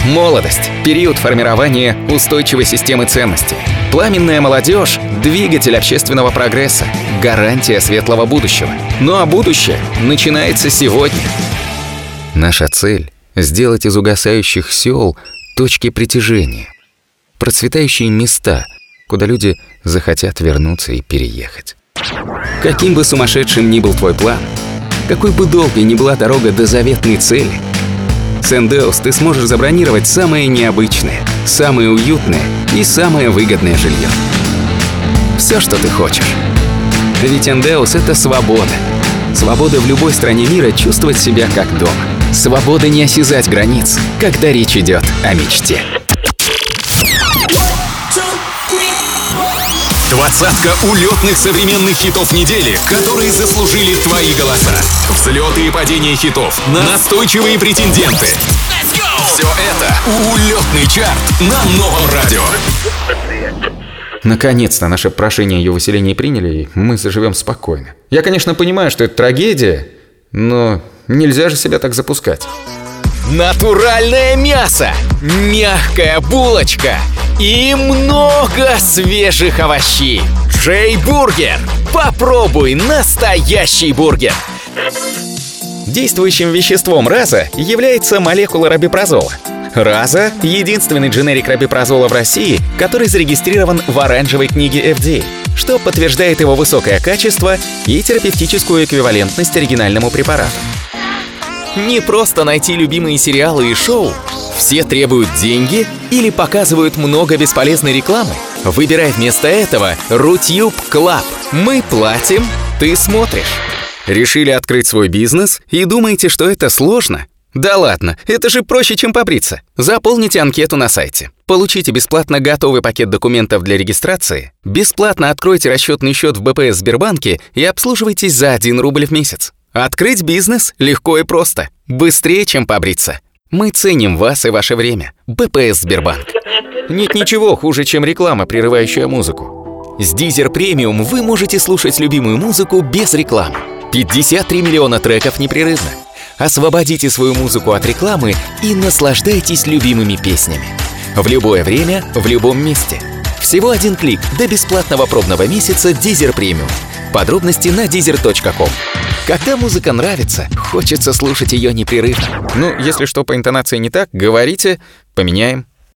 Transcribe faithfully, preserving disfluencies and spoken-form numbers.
Молодость – период формирования устойчивой системы ценностей. Пламенная молодежь – двигатель общественного прогресса, гарантия светлого будущего. Ну а будущее начинается сегодня. Наша цель – сделать из угасающих сел точки притяжения, процветающие места, куда люди захотят вернуться и переехать. Каким бы сумасшедшим ни был твой план, какой бы долгой ни была дорога до заветной цели, с Энdeavor ты сможешь забронировать самое необычное, самое уютное и самое выгодное жилье. Все, что ты хочешь. Ведь Энdeavor — это свобода. Свобода в любой стране мира чувствовать себя как дома. Свобода не осязать границ, когда речь идет о мечте. Двадцатка улетных современных хитов недели, которые заслужили твои голоса. Взлеты и падения хитов, настойчивые претенденты. Все это улетный чарт на Новом радио. Наконец-то наше прошение о ее выселении приняли, и мы заживем спокойно. Я, конечно, понимаю, что это трагедия, но нельзя же себя так запускать. Натуральное мясо, мягкая булочка и много свежих овощей. Джей Бургер. Попробуй настоящий бургер. Действующим веществом Раза является молекула рабипрозола. Раза – единственный дженерик рабипрозола в России, который зарегистрирован в оранжевой книге эф ди эй, что подтверждает его высокое качество и терапевтическую эквивалентность оригинальному препарату. Не просто найти любимые сериалы и шоу. Все требуют деньги или показывают много бесполезной рекламы. Выбирай вместо этого Рутюб Клаб. Мы платим, ты смотришь. Решили открыть свой бизнес и думаете, что это сложно? Да ладно, это же проще, чем побриться. Заполните анкету на сайте. Получите бесплатно готовый пакет документов для регистрации. Бесплатно откройте расчетный счет в бэ пэ эс Сбербанке и обслуживайтесь за один рубль в месяц. Открыть бизнес легко и просто. Быстрее, чем побриться. Мы ценим вас и ваше время. бэ пэ эс Сбербанк. Нет ничего хуже, чем реклама, прерывающая музыку. С Deezer Premium вы можете слушать любимую музыку без рекламы. пятьдесят три миллиона треков непрерывно. Освободите свою музыку от рекламы и наслаждайтесь любимыми песнями. В любое время, в любом месте. Всего один клик до бесплатного пробного месяца Deezer Premium. Подробности на deezer точка ком. Когда музыка нравится, хочется слушать ее непрерывно. Ну, если что по интонации не так, говорите, поменяем.